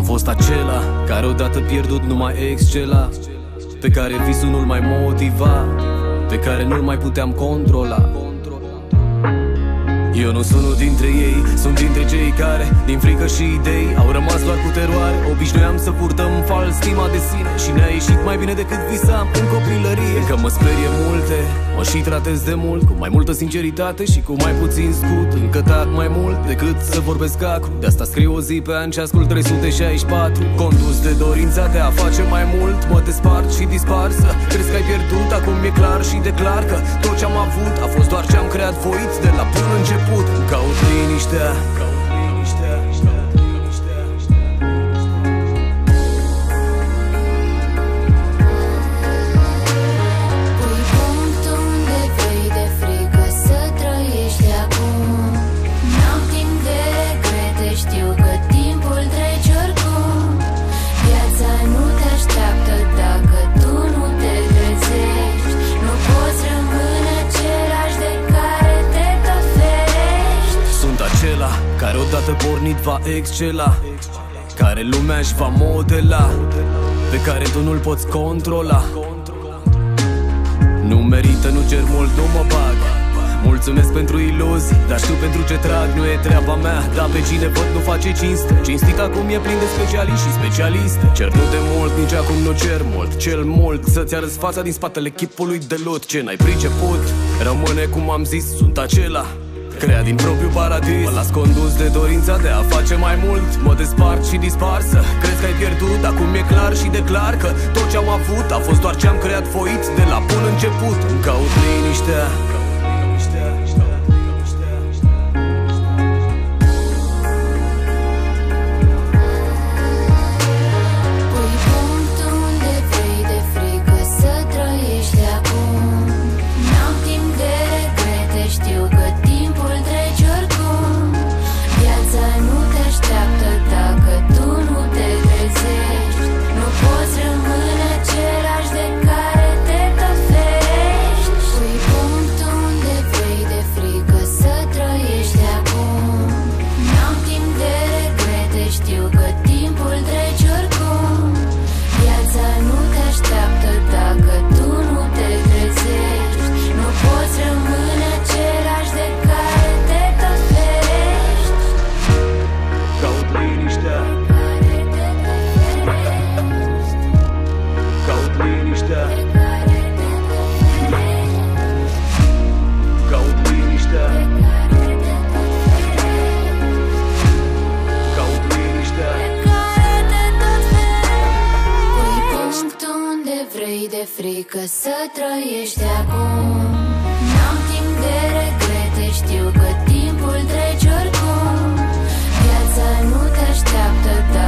fost acela care odată pierdut nu mai excela, pe care visul nu-l mai motiva, pe care nu-l mai puteam controla. Eu nu sunt unul dintre ei, sunt dintre cei care, din frică și idei, au rămas doar cu teroare. Obișnuiam să purtăm fals stima de sine și ne-a ieșit mai bine decât visam în copilărie. Că mă sperie multe, mă și tratez de mult, cu mai multă sinceritate și cu mai puțin scut. Încă tac mai mult decât să vorbesc acru, de asta scriu o zi pe an și ascult 364. Condus de dorința de a face mai mult, mă despart și dispar. Să crezi că ai pierdut, acum e clar și declar că tot ce-am avut a fost doar ce-am creat voit de la până început. Caut liniștea. Pui punctul unde vrei de frică să trăiești acum. N-am timp de regrete, știu că timpul trece oricum. Viața nu te așteaptă dacă tu nu te trezești. Nu poți rămâne același de care te tot ferești. Sunt acela care odată pornit va excela, care lumea își va modela, pe care tu nu-l poți controla. Nu merită, nu cer mult, nu mă bag. Mulțumesc pentru iluzii, dar știu pentru ce trag. Nu e treaba mea, dar pe cine văd nu face cinste. Cinstit acum e plin de specialiști și specialiste. Cer nu de mult, nici acum nu cer mult. Cel mult să-ți arăți fața din spatele chipului de lut. Ce n-ai priceput, rămâne cum am zis, sunt acela creat din propriu paradis. Mă las condus de dorința de a face mai mult, mă despart și dispar. Să crezi că ai pierdut, acum e clar și declar că tot ce-am avut a fost doar ce-am creat voit de la bun început. Îmi caut liniștea. Pui punctul unde vrei de frică să trăiești acum. N-am timp de regrete, știu că timpul trece oricum. Viața nu te așteaptă dacă tu nu te trezești. Nu poți rămâne același de care te tot ferești. Pui punctul unde vrei de frică să trăiești acum. N-am timp de regrete, știu că timpul trece oricum. Viața nu te așteaptă dacă tu nu te trezești. Nu poți rămâne același de care te tot ferești. Caut liniștea. Caut liniștea. Caut liniștea. Caut liniștea. Pui punctul unde vrei de frică să trăiești acum. N-am timp de regrete, știu că timpul trece oricum. Viața nu te așteaptă